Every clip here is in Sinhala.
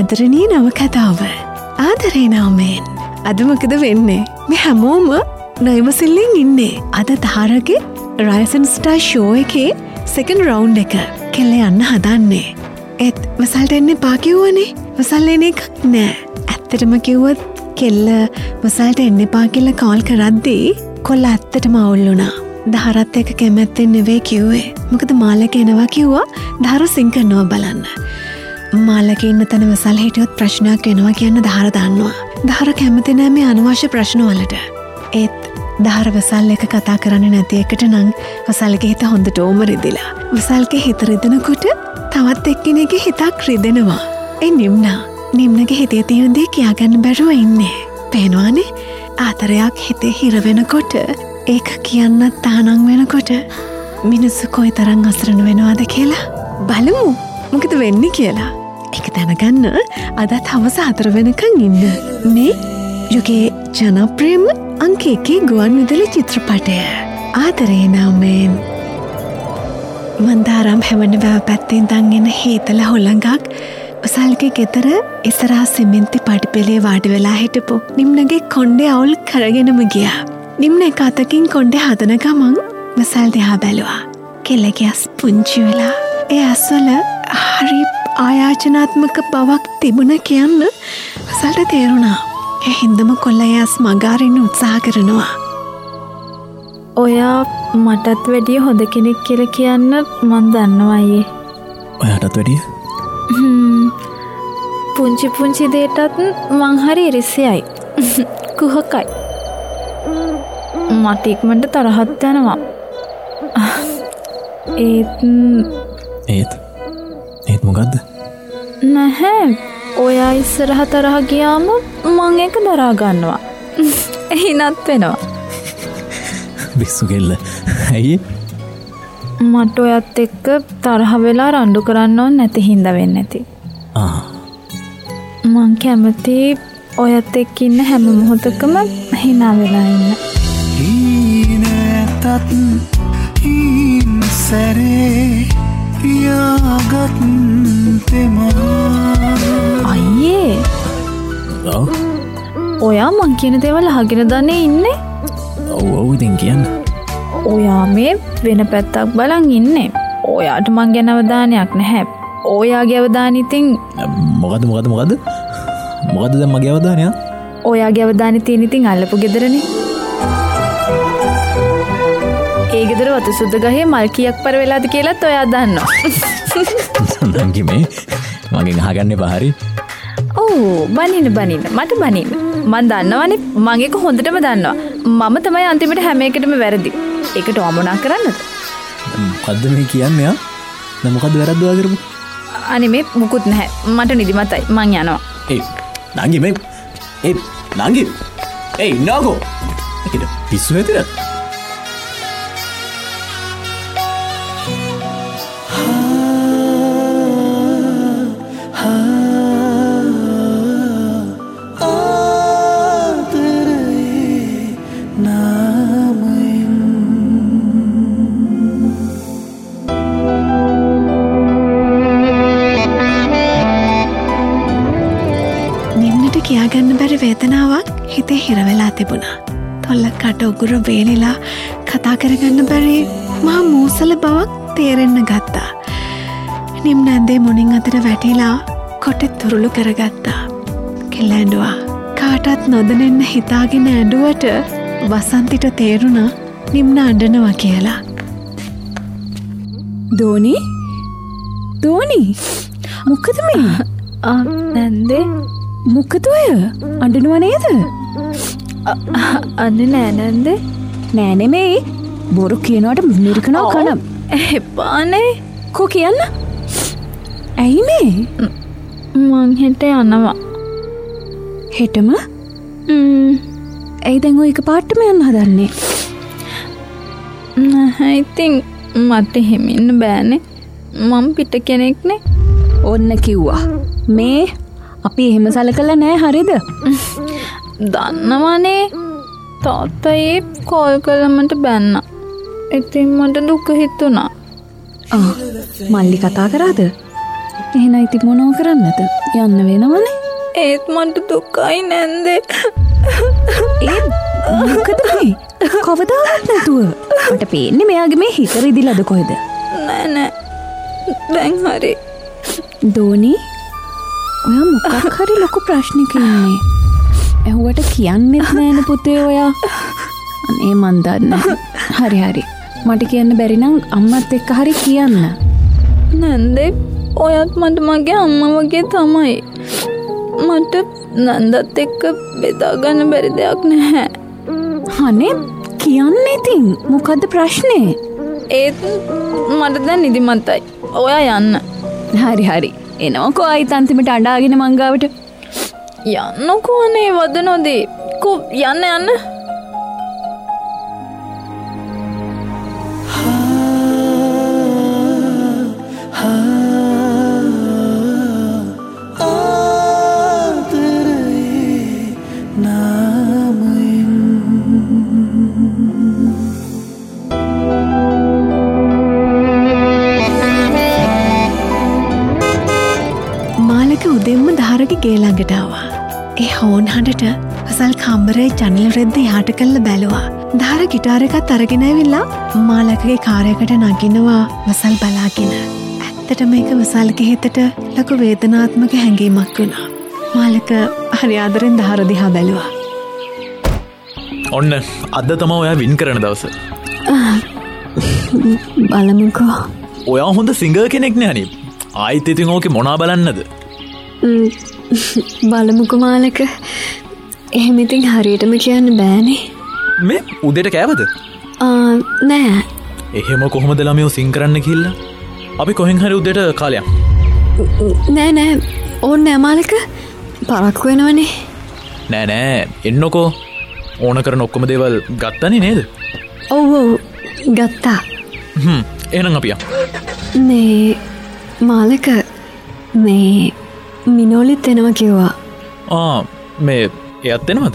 ආදරණීය නවකතාව ආදරේ නාමයෙන්. අද මොකද වෙන්නේ? මේ හැමෝම නයිවසිල්ලෙන් ඉන්නේ. අද තාරගේ Rise and Star show එකේ second round එක කෙල්ල යන්න හදන්නේ. ඒත් වසල්ට එන්න එපා කිව්වනේ. වසල් එන එකක් නෑ. ඇත්තටම කිව්වොත් කෙල්ල වසල්ට එන්න එපා කියලා කෝල් කරද්දී කොල්ල ඇත්තටම අවුල් වුණා. දහරත් එක කැමැත්තෙන් නෙවෙයි කිව්වේ. මොකද මාලක එනවා කිව්වා දහර සිං කරනවා බලන්න. මාලක ඉන්න තැන වසල් හිටියොත් ප්‍රශ්නයක් වෙනවා කියන්න දහර දන්නවා. දහර කැමති නෑ මේ අනවශ්‍ය ප්‍රශ්න වලට. ඒත් දහර වසල් එක කතා කරන්නේ නැති එකට නම් වසල්ගේ හිත හොඳට ඕම රිදිලා. වසල්ගේ හිත රිදෙනකොට තවත් එක්කෙනෙක්ගේ හිතක් රිදෙනවා. ඒ නිම්නගේ හිතේ තියෙන දේ කියාගන්න බැරුව ඉන්නේ. පේනවානේ ආතරයක් හිතේ හිර වෙනකොට ඒක කියන්නත් තානං වෙනකොට මිනිස්සු කොයි තරම් අසරණ වෙනවාද කියලා බලමු මොකද වෙන්නේ කියලා. ඒක දැනගන්න අදත් හවස 4 වෙනකන් ඉන්න මේ යුගේ ජනප්‍රියම අංක 1 ගුවන් විදුලි චිත්‍රපටය ආදරේ නාමයෙන්. මන්දාරම් හැවන වැව පැත්තෙන් දන් එන හීතල හොළඟක් වසල්ගේ ගෙදර ඉස්සරහා සිමෙන්ති පඩිපෙළේ වාඩි වෙලා හිටපු නිම්නගේ කොණ්ඩේ අවුල් කරගෙනම ගියා. නිම්න එක අතකින් කොණ්ඩේ හදන ගමන් වසල් දිහා බැලුවා. කෙල්ලගේ ඇස් පුංචි වෙලා ඒ ඇස්වල හරි ආයාචනාත්මක බවක් තිබුණ කියන්න වසල්ට තේරුණා. ඒ හින්දම කොල්ලා ඇස් මගාරින්න උත්සාහ කරනවා. ඔයා මටත් වැඩිය හොඳ කෙනෙක් කියලා කියන්න මන් දන්නවා අයියේ. ඔයාටත් වැඩිය? පුංචි දේටත් මං හරි ඉරිසියයි. කුහකයි. මට ඉක්මනට තරහත් යනවා. ඒත් මොකද්ද? නැහැ. ඔයා ඉස්සරහ තරහ ගියාම මං ඒක දරා ගන්නවා. එහිනත් වෙනවා. බිස්සු කෙල්ල. ඇයි? මට ඔයත් එක්ක තරහ වෙලා රණ්ඩු කරන්න ඕන නැති හින්දා වෙන්නේ නැති. මං කැමති ඔයත් එක්ක ඉන්න හැම මොහොතකම hina වෙලා ඉන්න. ඊනතත් ඉන්සරේ පියාගත් තෙමා. අයියේ. ඔයා මං කියන දේවල් අහගෙන දන්නේ ඉන්නේ? ඔව් ඉතින් කියන්න. ඔයා මේ වෙන පැත්තක් බලන් ඉන්නේ. ඔයාට මං ගැන අවධානයක් නැහැ. ඔයාගේ අවධානය ඉතින් මොකද්ද දැන් මගේ අවධානය? ඔයාගේ අවධානය තියෙන ඉතින් අල්ලපු ගෙදරනේ. ඒ ගෙදර වතු සුද්ධ ගහේ මල් කීයක් පර වෙලාද කියලාත් ඔයා දන්නවා. නංගි මේ මගෙන් අහගන්න එපා හරි. ඔව් බනින්න මට බනින්න. මං දන්නවනේ මං ඒක හොඳටම දන්නවා. මම තමයි අන්තිමට හැම එකටම වැරදි. ඒකට වමනා කරන්නද? මොකද්ද මේ කියන්නේ ආ? දැන් මොකද්ද වැරද්ද ඔයා කරපු? අනේ මේ මුකුත් නැහැ. මට නිදිමතයි. මං යනවා. නංගි මේ නංගි ඉන්නකෝ. ඒකද පිස්සු ඇතිද? කියාගන්න බැරි වේදනාවක් හිතේ හිරවෙලා තිබුණා. තොල්ලකට උගුර වේලිලා කතා කරගන්න බැරි මහා මූසල බවක් තේරෙන්න ගත්තා. නිම්න ඇඳේ මුණින් අතර වැටිලා කොටෙත් තුරුළු කරගත්තා. කෙල්ල ඇඬුවා. කාටත් නොදැනෙන්න හිතාගෙන ඇඬුවට වසන්තිට තේරුණා නිම්න අඬනවා කියලා. දෝනි මොකද මේ? නැන්දේ මොකද ඔය අඬනවා නේද? අනේ නෑ නැන්දේ. නෑ නෙමෙයි. බොරු කියනවට මිරිකනවා කනම්. එපානේ. කෝ කියන්න? ඇයි මේ? මං හෙට යනවා. හෙටම? ඇයි දැන් ඔය එකපාරටම යන්න හදන්නේ? නැහැ ඉතින් මට එහෙම ඉන්න බෑනේ. මම පිට කෙනෙක්නේ. ඔන්න කිව්වා. මේ අපි එහෙම සලකලා නෑ හරිද? දන්නවනේ. තාත්තා ඒ කෝල් කළමට බැන්නා. ඉතින් මට දුක හිතුණා. මල්ලි කතා කරාද? එහෙනම් ඉතින් මොනව කරන්නද? යන්න වෙනවනේ. ඒත් මට දුකයි නැන්දේ. ඒ මොකද මේ? කවදාවත් නැතුව. මට පේන්නේ මෙයාගේ මේ හිත රිදිලාද කොහෙද? නෑ දැන් හරි. දෝනි ඔයා මොකක් හරි ලොකු ප්‍රශ්නයක ඉන්නේ. ඇහුවට කියන්නෙත් නෑනේ පුතේ ඔයා. අනේ මන් දන්නේ. හරි. මට කියන්න බැරි නම් අම්මත් එක්ක හරි කියන්න. නැන්දේ ඔයත් මට මගේ අම්මා වගේ තමයි. මට නන්දත් එක්ක බෙදා ගන්න බැරි දෙයක් නැහැ. අනේ කියන්න ඉතින් මොකද්ද ප්‍රශ්නේ? ඒත් මට දැන් නිදිමතයි. ඔයා යන්න. හරි. එනකො ආයිත් අන්තිමට අඬාගෙන මංගාවට. යන්නකෝ අනේ වදනෝදී. කො යන්න. උදෙන්ම ධාරගේ ගේ ළඟට ආවා. ඒ හෝන් හඬට වසල් කම්බරේ ජනල රෙද්ද යාට කල්ල බැලුවා. ධාර ගිටාර එකත් අරගෙන ඇවිල්ලා මාලකගේ කාර්යයකට නගිනවා වසල් බලාගෙන. ඇත්තට මේක වසල්ගේ හිතට ලොකු වේදනාත්මක හැඟීමක් වුණා. මාලක හරි ආදරෙන් ධාර දිහා බැලුවා. ඔන්න අද තමයි ඔයා වින් කරන දවස. බලමුකෝ. ඔයා හොඳ සිංගර් කෙනෙක් නේ අනිත්. ආයිත් ඉතින් ඕකේ මොනා බලන්නද? බලමුකෝ මාලක. එහෙම ඉතින් හරියටම කියන්න බෑනේ. මේ උදේට කෑවද? නෑ. එහෙම කොහොමද ළමයෝ සිං කරන්න කියලා? අපි කොහෙන් හරි උදේට කාලයක්. නෑ ඕන්න නෑ මාලක. පරක්කු වෙනවනේ. නෑ එන්නකෝ. ඕන කරන ඔක්කොම දේවල් ගත්තනේ නේද? ඔව් ගත්තා. එහෙනම් අපි මේ මාලක මේ මිනෝලිත් එනවා කිව්වා. මේ එයත් එනවද?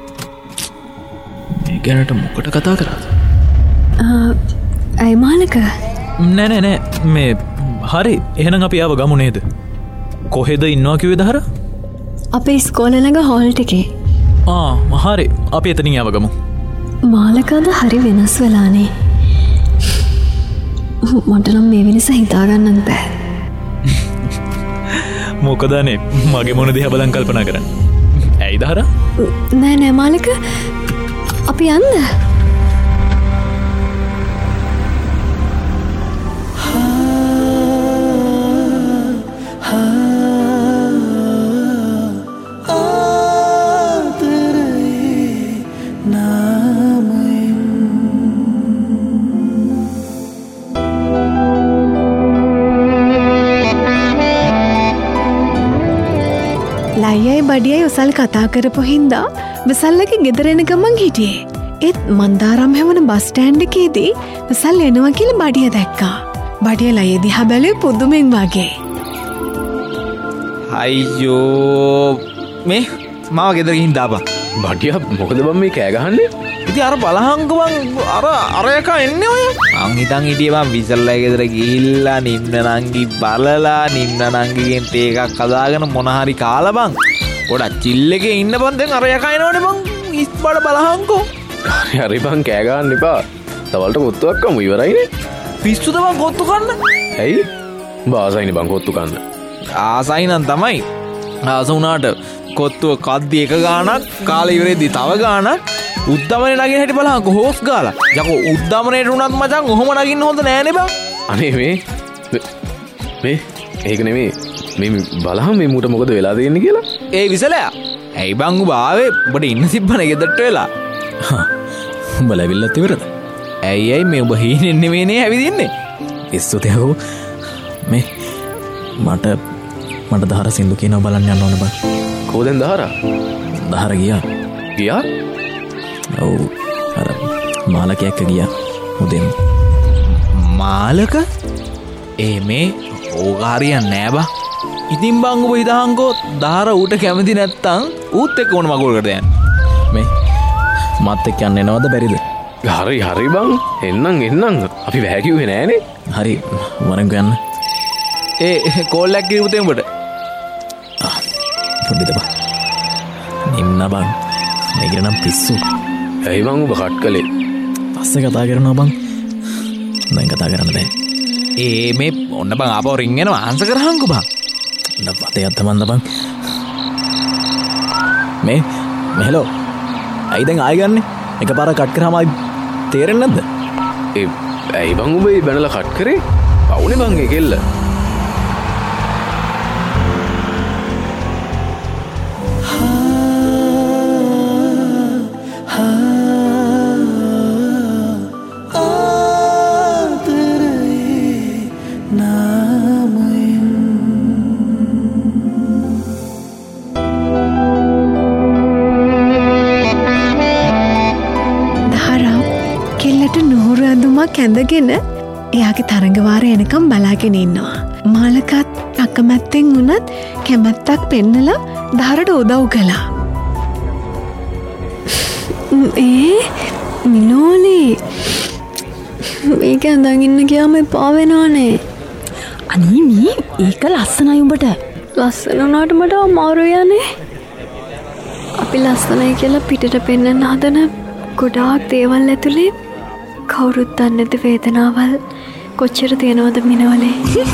මේ ගැනට මොකට කතා කරාද? ඇයි මාලක? නෑ මේ හරි එහෙනම් අපි ආව ගමු නේද? කොහෙද ඉන්නවා කිව්වේද හර? අපේ ඉස්කෝලේ ළඟ හෝල් එකේ. හරි අපි එතනින් ආව ගමු. මාලකද හරි වෙනස් වෙලානේ. මට නම් මේ වෙනස හිතා ගන්නත් බෑ. මොකදනේ මගේ මොන දිහා බලන් කල්පනා කරන්නේ? ඇයිද හර? නෑ මාලක අපි යන්න. ලයියයි බඩියයි උසල් කතා කරපු හින්දා විසල්ලගේ ගෙදරෙන ගමන් හිටියේ. ඒත් මන්දාරම් හැවන බස් ස්ටෑන්ඩ් එකේදී විසල් එනවා කියලා බඩිය දැක්කා. බඩිය ලයිය දිහා බැලුවේ පුදුමෙන් වගේ. අයියෝ මේ මාව ගෙදර ගිහින් දාපන්. බඩිය මොකද බම් මේ කෑ ගහන්නේ? ඉතින් අර බලහංග බං අර එකා එන්නේ ඔය. මං හිතන් හිටියේ මං විසල්ලා ගෙදර ගිහිල්ලා නින්න නංගි බලලා නින්න නංගිගෙන් තේ එකක් හදාගෙන මොන හරි කාලා බං. පොඩක් චිල් එකේ ඉන්න බං දැන් අර එකා එනවනේ බං. ඉස්බඩ බලහංගෝ. හරි බං කෑ ගහන්න එපා. තවලට කොත්තුවක් කමු ඉවරයිනේ. පිස්සුද බං කොත්තු කන්න? ඇයි? බාසයිනේ බං කොත්තු කන්න. ආසයි නම් තමයි. ආස වුණාට කොත්තුව කද්දි එක ගානක් කාලා ඉවරෙද්දි තව ගානක් උද්දමනේ නගින හැටි බලහංකො හොස් ගාලා. යකෝ උද්දමනේට උනත් මචං ඔහොම නගින්න හොඳ නෑනේ බං. අනේ මේ ඒක නෙමෙයි. මේ බලහන් මේ මුට මොකද වෙලා තියෙන්නේ කියලා. ඒ විසලයා. ඇයි බං උඹ ආවේ? ඔබට ඉන්න සිබ්බනේ ගෙදරට වෙලා. උඹලා ඇවිල්ලත් ඉවරද? ඇයි මේ ඔබ හීනෙන් නෙමෙයිනේ ඇවිදින්නේ. ඉස්සුතේ මේ මට දහර සින්දු කියනවා බලන්න යන්න ඕන බං. කොහෙන්ද දහරා? දහර ගියා? ඔව් අර මාලක එක්ක ගියා උදෙන්. මාලක? මේ ඕකාරියන් නෑ බං. ඉතින් බං ඔබ හිතහන්කෝ දහර ඌට කැමති නැත්තම් ඌත් එක්ක ඕන මගුලකට යන්න. මේ මත් එක්ක යන්න එනවද බැරිද? හරි බං එන්නම් අපි බෑ කිව්වේ නෑනේ. හරි වරෙන්කෝ යන්න. කෝල් එකක් කිව්වද උඹට? පොඩ්ඩිද බං නින්න බං මේකට නම් පිස්සු ඇයි බං ඔබ කට් කළේ පස්සේ කතා කරනවා බං දැන් කතා කරන්න බෑ මේ ඔන්න බං ආපහු රින් එනවා ආන්සර් කරහන්කෝ බං ඔන්න පතේ අත්තමන්ද බං මේ හෙලෝ ඇයි දැන් ආයි ගන්නෙ එකපාර කට් කරාම ආයි තේරෙන්නේ නැද්ද ඇයි බං ඔබ බැනලා කට් කරේ පවුනේ බං ඒ කෙල්ල කැඳගෙන එයාගේ තරඟවාර එනකම් බලාගෙන ඉන්නවා. මාලකත් අකමැත්තෙන් වුණත් කැමැත්තක් පෙන්නලා දහරට උදව් කළා. මිනෝලි මේක ඇඳන් ඉන්න ගියාම එපා වෙනවනේ. අනීමී ඒක ලස්සනයි උඹට. ලස්සන වුණාට මට අමාරු යන්නේ. අපි ලස්සනයි කියලා පිටට පෙන්නන්න හදන ගොඩාක් දේවල් ඇතුලේ කවුරුත් දන්නේ නැති වේදනාවල් කොච්චර තියෙනවද මිනවලේ.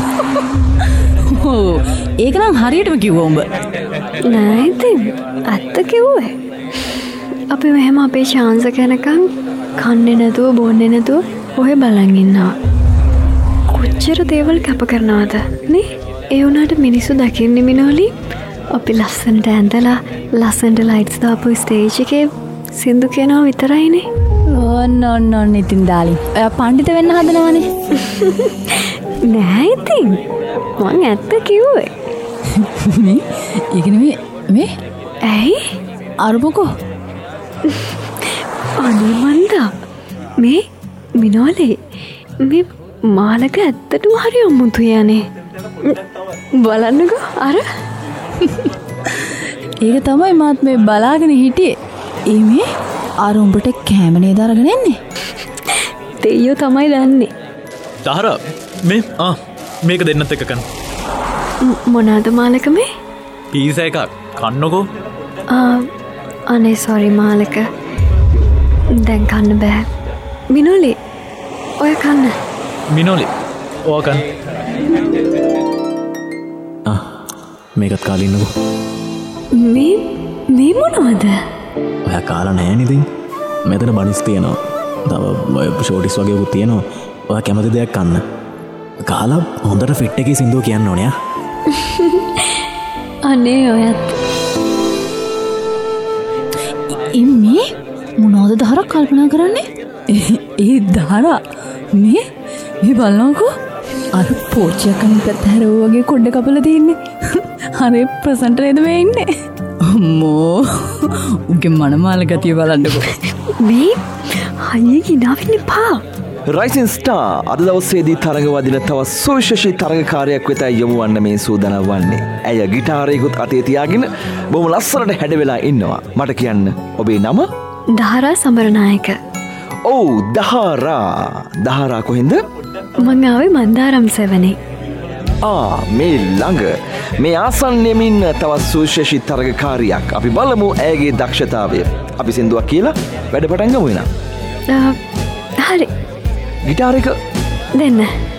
ඕ ඒක නම් හරියටම කිව්වා උඹ. නෑ ඉතින් ඇත්ත කිව්වේ. අපි මෙහෙම අපේ chance කෙනකන් කන්නේ නැතුව බොන්නේ නැතුව ඔහෙ බලන් ඉන්නවා. කොච්චර දේවල් කැප කරනවද නේ? ඒ වුණාට මිනිස්සු දකින්නේ මිනවලි අපි ලස්සනට ඇඳලා ලස්සනට ලයිට්ස් දාපු ස්ටේජ් එකේ සින්දු කියනවා විතරයිනේ. ඔන්න ඉතින් ඩාලින් ඔයා පණ්ඩිත වෙන්න හදනවනේ. නෑ ඉතින් මං ඇත්ත කිව්වේ. ඒක නෙමෙයි මේ ඇයි අරුමුකෝ අනේ මන්දා මේ මිනෝලේ මේ මාලක ඇත්තටම හරි අමුතුයි යන්නේ. බලන්නකෝ අර ඒක තමයි මාත් මේ බලාගෙන හිටියේ. මේ අර උඹට කැමනේ දරගෙන එන්නේ. දෙයියෝ තමයි දන්නේ. දහර මේක දෙන්නත් එක කන්න. මොනාද මාලක මේ? පීසා එකක් කන්නකෝ. අනේ සොරි මාලක. දැන් කන්න බෑ. මිනෝලි ඔය කන්න. මිනෝලි ඔය කන්න. මේකත් කාලා ඉන්නකෝ. මේ මොනවද? ඔයා කාලා නෑ නේද? මෙතන බනිස් තියෙනවා. තව ෂෝටිස් වගේකුත් තියෙනවා. ඔයා කැමති දෙයක් කන්න. කාලා හොඳට ෆිට් එකේ සින්දුව කියන්න ඕනේ ආ. අනේ ඔයත්. මේ මොනවද දහරක් කල්පනා කරන්නේ? ඒ දහරා මේ බලනකෝ අර පෝච්චියක් අනිත් හැරෝ වගේ කොණ්ඩ කපලා තියෙන්නේ. හරි ප්‍රසන්ට් නේද මේ ඉන්නේ? අම්මෝ උගේ මනමාල ගතිය බලන්නකෝ. මේ හයිය කිනාවෙන්න එපා. රයිසින් ස්ටාර් අද දවසේදී තරඟ වදින තවත් සුවිශේෂී තරඟකාරියක් වෙත යොමු වන්න මේ සූදානම් වන්නේ. ඇය ගිටාරයකුත් අතේ තියාගෙන බොහොම ලස්සනට හැඩ වෙලා ඉන්නවා. මට කියන්න ඔබේ නම? දහරා සමරනායක. ඔව් දහරා කොහෙන්ද? මං ආවේ මන්දාරම් සෙවනේ. මේ ළඟ මේ ආසන්නයෙම ඉන්න තවත් සුවිශේෂී තරඟකාරියක්. අපි බලමු ඇයගේ දක්ෂතාවය. අපි සින්දුවක් කියලා වැඩ පටන් ගමු එහෙනම්. හරි. ගිටාර එක දෙන්න.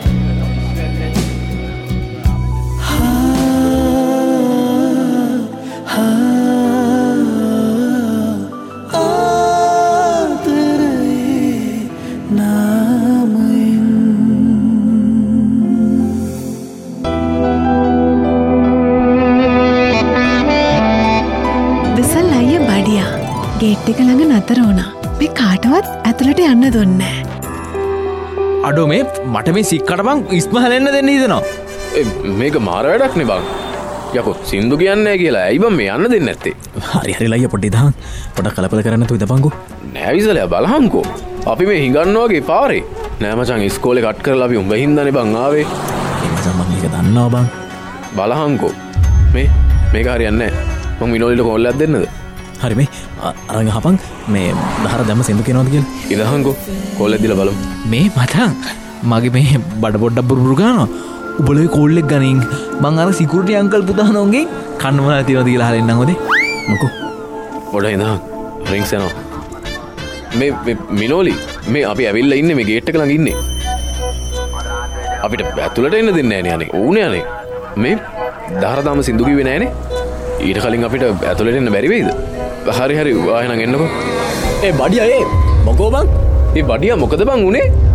විසල් අයිය බඩියා ගේට් එක ළඟ නතර වුණා. මේ කාටවත් ඇතුළට යන්න දුන්නේ නැහැ. අඩෝ මේ මට මේ සික්කට බං ඉස්මහලෙන්න දෙන්න හිතනවා. මේක මාර වැඩක් නේ බං. යකෝ සින්දු කියන්නේ කියලා ඇයි බං මේ යන්න දෙන්නේ නැත්තේ? හරි ලයිය පොඩි දහන් පොඩක් කලබල කරන්න තු ඉදපංකෝ. නෑ විසලයා බලහන්කෝ. අපි මේ හිඟන්න වගේ පාරේ. නෑ මචං ඉස්කෝලේ කට් කරලා අපි උඹ හින්දානේ බං ආවේ. මචං මම මේක දන්නවා බං. බලහන්කෝ. මේක හරියන්නේ නෑ. මම මිනෝලිට කෝල්ලයක් දෙන්නද? හරි මේ අරන් හපන් මේ දහර දැම්ම සින්දු කියනවාද කියලා. ඉදහන්කෝ කෝල්ලයක් දීලා බලමු. මේ මචං මගේ මේ බඩ පොඩ්ඩක් බුරුබුරු ගන්නවා. උබලේ කෝල්ලෙක් ගනින් මං අර සිකුරිටි අංකල් පුතානෝන්ගේ කන්නමන තියන දීලා හරින්න හොදේ මොකෝ පොඩ ඉඳ රිංක්ස් යනවා මේ මිනෝලි මේ අපි ඇවිල්ලා ඉන්නේ මේ ගේට් එක ළඟ ඉන්නේ අපිට ඇතුළට එන්න දෙන්නේ නැහැ නේ ඕනේ අනේ මේ දහරදාම සින්දු කිව්වේ නැහනේ ඊට කලින් අපිට ඇතුළට එන්න බැරි වෙයිද හරි ආයෙ නම් එන්නකෝ බඩියා මොකෝ බං ඒ බඩියා මොකද බං උනේ